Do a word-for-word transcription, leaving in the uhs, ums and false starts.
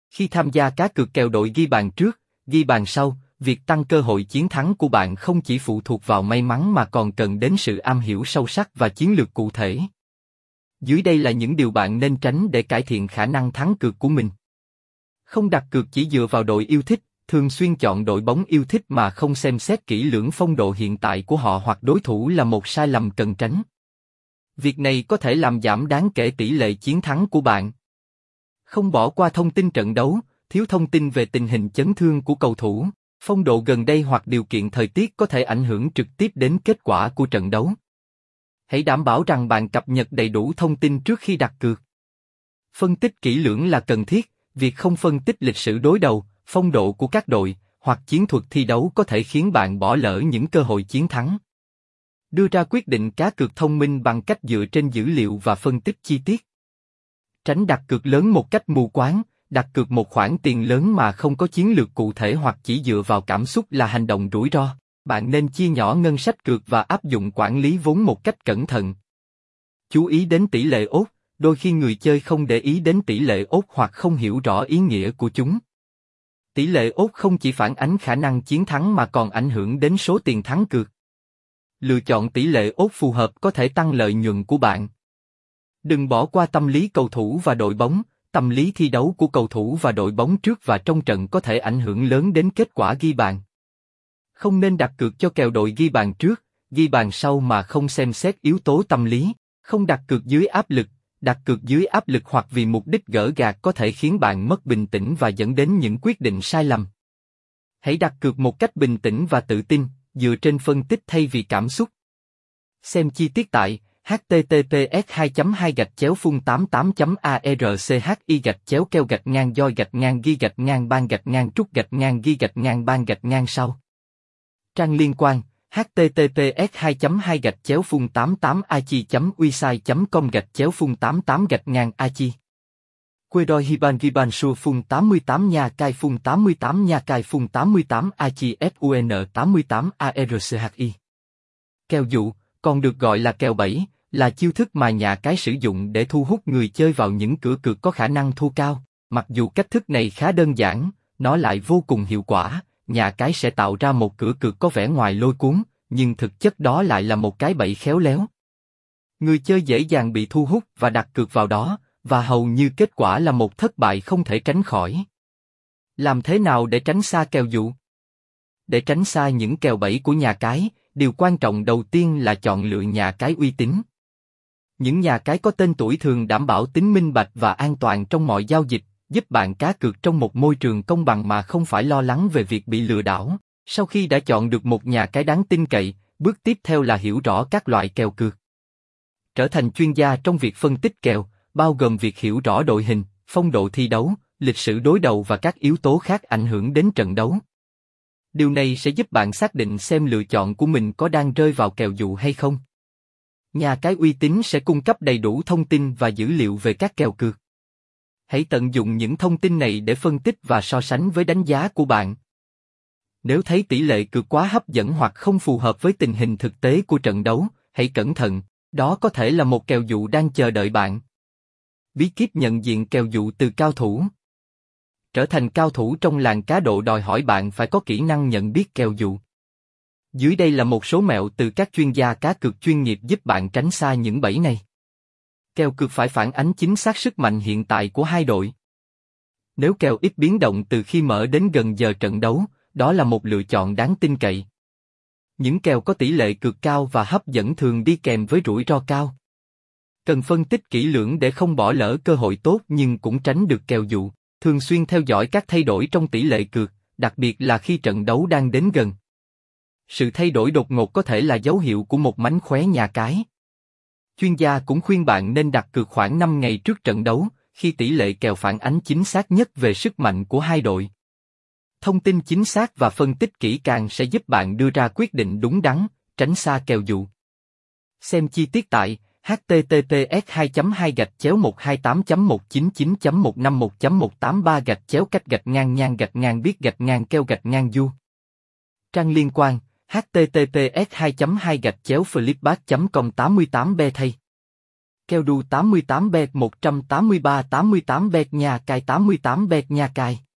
Khi tham gia cá cược kèo đội ghi bàn trước, ghi bàn sau, việc tăng cơ hội chiến thắng của bạn không chỉ phụ thuộc vào may mắn mà còn cần đến sự am hiểu sâu sắc và chiến lược cụ thể. Dưới đây là những điều bạn nên tránh để cải thiện khả năng thắng cược của mình. Không đặt cược chỉ dựa vào đội yêu thích, thường xuyên chọn đội bóng yêu thích mà không xem xét kỹ lưỡng phong độ hiện tại của họ hoặc đối thủ là một sai lầm cần tránh. Việc này có thể làm giảm đáng kể tỷ lệ chiến thắng của bạn. Không bỏ qua thông tin trận đấu, thiếu thông tin về tình hình chấn thương của cầu thủ, phong độ gần đây hoặc điều kiện thời tiết có thể ảnh hưởng trực tiếp đến kết quả của trận đấu. Hãy đảm bảo rằng bạn cập nhật đầy đủ thông tin trước khi đặt cược. Phân tích kỹ lưỡng là cần thiết, việc không phân tích lịch sử đối đầu, phong độ của các đội, hoặc chiến thuật thi đấu có thể khiến bạn bỏ lỡ những cơ hội chiến thắng. Đưa ra quyết định cá cược thông minh bằng cách dựa trên dữ liệu và phân tích chi tiết. Tránh đặt cược lớn một cách mù quáng, đặt cược một khoản tiền lớn mà không có chiến lược cụ thể hoặc chỉ dựa vào cảm xúc là hành động rủi ro. Bạn nên chia nhỏ ngân sách cược và áp dụng quản lý vốn một cách cẩn thận. Chú ý đến tỷ lệ odds, đôi khi người chơi không để ý đến tỷ lệ odds hoặc không hiểu rõ ý nghĩa của chúng. Tỷ lệ odds không chỉ phản ánh khả năng chiến thắng mà còn ảnh hưởng đến số tiền thắng cược. Lựa chọn tỷ lệ odds phù hợp có thể tăng lợi nhuận của bạn. Đừng bỏ qua tâm lý cầu thủ và đội bóng. Tâm lý thi đấu của cầu thủ và đội bóng trước và trong trận có thể ảnh hưởng lớn đến kết quả ghi bàn. Không nên đặt cược cho kèo đội ghi bàn trước, ghi bàn sau mà không xem xét yếu tố tâm lý. Không đặt cược dưới áp lực, đặt cược dưới áp lực hoặc vì mục đích gỡ gạc có thể khiến bạn mất bình tĩnh và dẫn đến những quyết định sai lầm. Hãy đặt cược một cách bình tĩnh và tự tin, dựa trên phân tích thay vì cảm xúc. Xem chi tiết tại h t t p s hai chấm hai gạch chéo phun tám tám chấm a r c h i gạch chéo keo gạch ngang doi gạch ngang ghi gạch ngang ban gạch ngang trúc gạch ngang ghi gạch ngang ban gạch ngang sau. Trang liên quan h t t p s hai chấm hai gạch chéo phun tám tám a chi chấm website chấm com gạch chéo phun tám tám gạch ngang a chi. Quê đôi hiban giban su phun tám mươi tám nha cai phun tám mươi tám nha cai phun tám mươi tám a chi fun tám mươi tám a r c h i. Kèo dụ, còn được gọi là kèo bẫy, là chiêu thức mà nhà cái sử dụng để thu hút người chơi vào những cửa cược có khả năng thua cao. Mặc dù cách thức này khá đơn giản, nó lại vô cùng hiệu quả. Nhà cái sẽ tạo ra một cửa cược có vẻ ngoài lôi cuốn, nhưng thực chất đó lại là một cái bẫy khéo léo. Người chơi dễ dàng bị thu hút và đặt cược vào đó, và hầu như kết quả là một thất bại không thể tránh khỏi. Làm thế nào để tránh xa kèo dụ? Để tránh xa những kèo bẫy của nhà cái, điều quan trọng đầu tiên là chọn lựa nhà cái uy tín. Những nhà cái có tên tuổi thường đảm bảo tính minh bạch và an toàn trong mọi giao dịch, giúp bạn cá cược trong một môi trường công bằng mà không phải lo lắng về việc bị lừa đảo. Sau khi đã chọn được một nhà cái đáng tin cậy, bước tiếp theo là hiểu rõ các loại kèo cược. Trở thành chuyên gia trong việc phân tích kèo, bao gồm việc hiểu rõ đội hình, phong độ thi đấu, lịch sử đối đầu và các yếu tố khác ảnh hưởng đến trận đấu. Điều này sẽ giúp bạn xác định xem lựa chọn của mình có đang rơi vào kèo dụ hay không. Nhà cái uy tín sẽ cung cấp đầy đủ thông tin và dữ liệu về các kèo cược. Hãy tận dụng những thông tin này để phân tích và so sánh với đánh giá của bạn. Nếu thấy tỷ lệ cược quá hấp dẫn hoặc không phù hợp với tình hình thực tế của trận đấu, hãy cẩn thận, đó có thể là một kèo dụ đang chờ đợi bạn. Bí kíp nhận diện kèo dụ từ cao thủ. Trở thành cao thủ trong làng cá độ đòi hỏi bạn phải có kỹ năng nhận biết kèo dụ. Dưới đây là một số mẹo từ các chuyên gia cá cược chuyên nghiệp giúp bạn tránh xa những bẫy này. Kèo cược phải phản ánh chính xác sức mạnh hiện tại của hai đội. Nếu kèo ít biến động từ khi mở đến gần giờ trận đấu, đó là một lựa chọn đáng tin cậy. Những kèo có tỷ lệ cược cao và hấp dẫn thường đi kèm với rủi ro cao. Cần phân tích kỹ lưỡng để không bỏ lỡ cơ hội tốt nhưng cũng tránh được kèo dụ. Thường xuyên theo dõi các thay đổi trong tỷ lệ cược, đặc biệt là khi trận đấu đang đến gần. Sự thay đổi đột ngột có thể là dấu hiệu của một mánh khóe nhà cái. Chuyên gia cũng khuyên bạn nên đặt cược khoảng năm ngày trước trận đấu, khi tỷ lệ kèo phản ánh chính xác nhất về sức mạnh của hai đội. Thông tin chính xác và phân tích kỹ càng sẽ giúp bạn đưa ra quyết định đúng đắn, tránh xa kèo dụ. Xem chi tiết tại h t t p s hai chấm hai gạch chéo một hai tám chấm một chín chín chấm một năm một chấm một tám ba gạch chéo cách gạch ngang nhan gạch ngang biết gạch ngang keo gạch ngang du. Trang liên quan h t t p s hai chấm hai gạch chéo flipback chấm com tám mươi tám b thay. keo đu tám mươi tám bet một trăm tám mươi ba tám mươi tám bet nhà cài tám mươi tám bet nhà cài.